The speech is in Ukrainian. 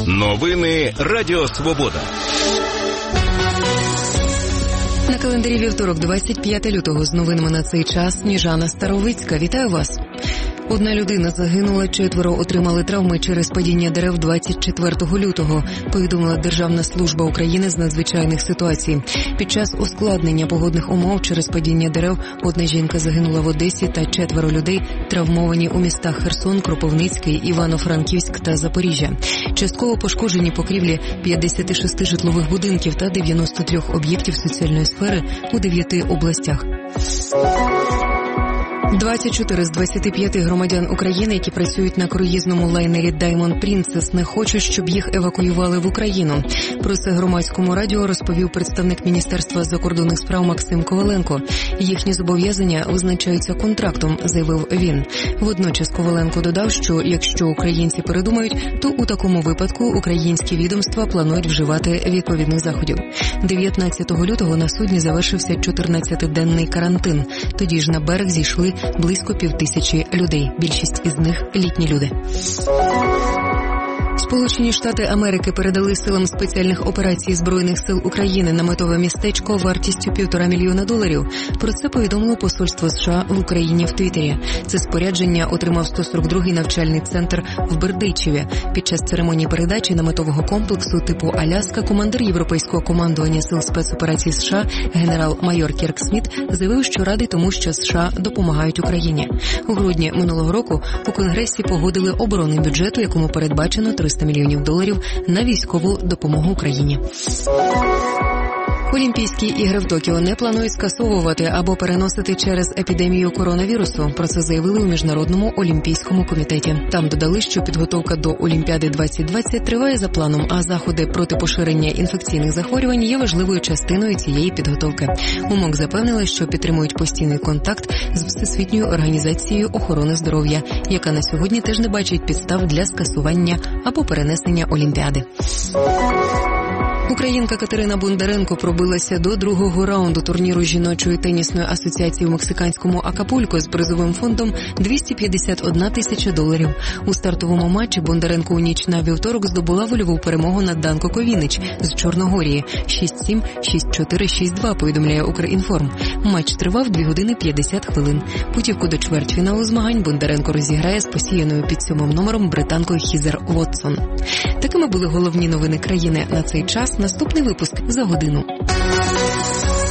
Новини Радіо Свобода. На календарі вівторок, 25 лютого. З новинами на цей час Сніжана Старовицька. Вітаю вас. Одна людина загинула, 4 отримали травми через падіння дерев 24 лютого, повідомила Державна служба України з надзвичайних ситуацій. Під час ускладнення погодних умов через падіння дерев одна жінка загинула в Одесі та 4 людей травмовані у містах Херсон, Кропивницький, Івано-Франківськ та Запоріжжя. Частково пошкоджені покрівлі 56 житлових будинків та 93 об'єктів соціальної сфери у 9 областях. 24 з 25 громадян України, які працюють на круїзному лайнері Diamond Princess, не хочуть, щоб їх евакуювали в Україну. Про це Громадському радіо розповів представник Міністерства закордонних справ Максим Коваленко. Їхні зобов'язання визначаються контрактом, заявив він. Водночас Коваленко додав, що якщо українці передумають, то у такому випадку українські відомства планують вживати відповідних заходів. 19 лютого на судні завершився 14-денний карантин. Тоді ж на берег зійшли близько 5000 людей. Більшість із них – літні люди. Сполучені Штати Америки передали силам спеціальних операцій Збройних сил України наметове містечко вартістю $1,5 мільйона. Про це повідомило посольство США в Україні в Твіттері. Це спорядження отримав 142-й навчальний центр в Бердичеві. Під час церемонії передачі наметового комплексу типу «Аляска» командир Європейського командування сил спецоперацій США генерал-майор Кірк Сміт заявив, що радий тому, що США допомагають Україні. У грудні минулого року у Конгресі погодили оборонний бюджет, у якому передбачено $300 мільйонів на військову допомогу Україні. Олімпійські ігри в Токіо не планують скасовувати або переносити через епідемію коронавірусу. Про це заявили у Міжнародному олімпійському комітеті. Там додали, що підготовка до Олімпіади 2020 триває за планом, а заходи проти поширення інфекційних захворювань є важливою частиною цієї підготовки. У МОК запевнили, що підтримують постійний контакт з Всесвітньою організацією охорони здоров'я, яка на сьогодні теж не бачить підстав для скасування або перенесення Олімпіади. Українка Катерина Бондаренко пробилася до другого раунду турніру жіночої тенісної асоціації в мексиканському Акапулько з призовим фондом $251 тисяча. У стартовому матчі Бондаренко у ніч на вівторок здобула вольову перемогу над Данко Ковінич з Чорногорії 6-7, 6-4, 6-2, повідомляє Укрінформ. Матч тривав 2 години 50 хвилин. Путівку до чвертьфіналу змагань Бондаренко розіграє з посіяною під 7 номером британкою Хізер Вотсон. Такими були головні новини країни на цей час. Наступний випуск за годину.